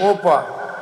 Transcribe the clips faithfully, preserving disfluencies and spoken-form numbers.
Опа.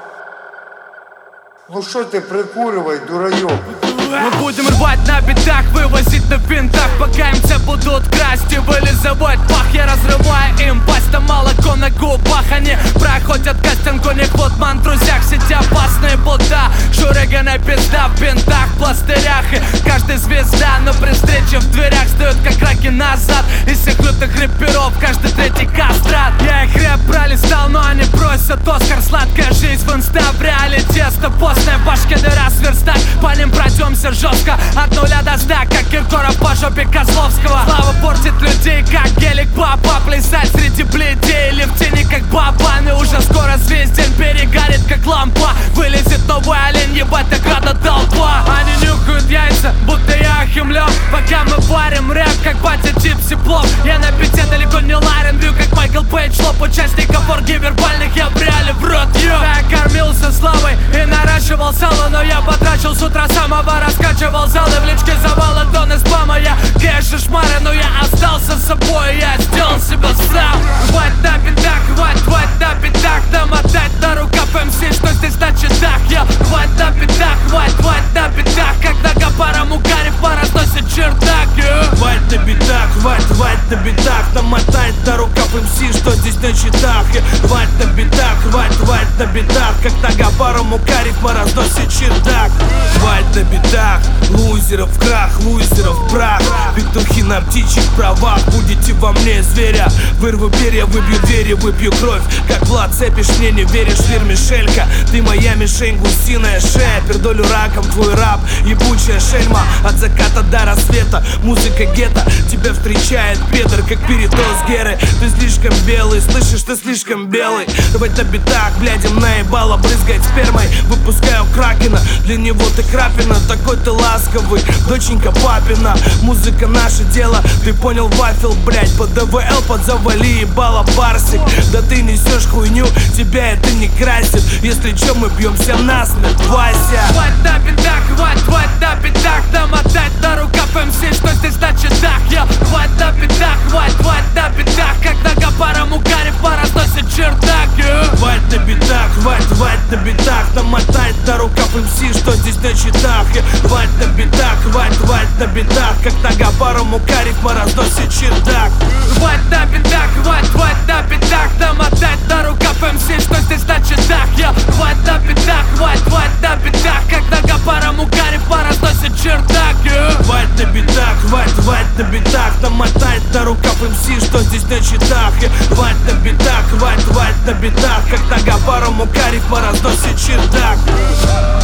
Ну что ты, прикуривай, дураёк. Мы будем рвать на битах, вывозить на винтах, пока МЦ будут красть и вылизывать пах. Я разрываю им пасть, там молоко на губах. Они проходят кастинг, у них вот ман в друзьях. Сети опасные Будда, шуриганы пизда в бинтах, пластырях. И каждый звезда, но при встрече в дверях встают как раки назад. Из всех лютых рэперов каждый третий кастрат. Я их рэп пролистал, но они просят Оскар. Сладкая жизнь в инста, в реале тесто. Постная башки дыра сверстак, по ним пройдемся жестко. От нуля до ста, как Киркоров по жопе Козловского. Слава портит людей, как гелик баба. Плясать среди бледей или в тени, как бабан. И уже скоро весь день перегорит, как лампа. Вылезет новый олень, ебать, ограда толпа. Они нюхают яйца, будто я охимлен. Пока мы варим рэп, как батя Типси Плов. Я на бите далеко не Ларен Вью, как Майкл Пейдж. Лоб участников оргий вербальных, я в реале в рот, ё. Я кормился славой и наращивал сало, но я потрачил с утра самого. Раскачивал залы, в личке завалы, тонны спама. Я кэш и шмары, но я остался с собой. Я сделал себя сам. Хвать на битах, хвать, хвать на битах. Намотать на рукав МС, что здесь на читах. Я хвать на битах, хвать, хвать на битах. Как ногопаром угарив по разносит чердак. Хвать на битах, хвать, хвать на битах. Намотать на рукав МС, что здесь на читах. Хвать на битах, хвать, хвать на битах. Как ногопаром угарив по разносит чердак. Хвать на битах, лузеров крах, лузеров прах. Петухи на птичьих правах, будете во мне зверя. Вырву перья, выбью двери, выпью кровь. Как Влад цепишь, мне не веришь, Вермишелька. Ты моя мишень, гусиная шея. Пердолю раком, твой раб, ебучая шельма. От заката до рассвета, музыка гетто. Тебя встречает Петр, как передоз Геры. Ты слишком белый, слышишь, ты слишком белый. Давай на битах, глядим наебало, брызгает спермой. Выпускаю кракена, для него ты крапина. Такой ты ласковый, доченька папина. Музыка наше дело, ты понял, вафел, блять. Под ДВЛ, под завали, ебало барсик. Да ты несешь хуйню, тебя это не красит. Если чё, мы бьемся насмерть, Вася. Хвать на битах, хвать, хвать на битах. Намотать на рукав МС, что здесь на читах. Я хвать на битах, хвать, хвать на битах. Как ногопаром угарив по разносит чердак. Хвать на битах, хвать, хвать на битах. Намотать на рукав МС, что здесь на читах. Хвать на битах, хвать, хвать на битах. Как ногопаром угарив по разносит чердак. Хвать на битах, хвать, хвать на битах. Намотать на рукав МС, что здесь на читах. Я хвать на битах, хвать, хвать на битах. Как ногопаром угарив по разносит чердак. Хвать на битах, хвать, хвать на битах. Намотать на рукав МС, что здесь на читах. Хвать на битах, хвать, хвать на битах. Как ногопаром угарив по разносит чердак.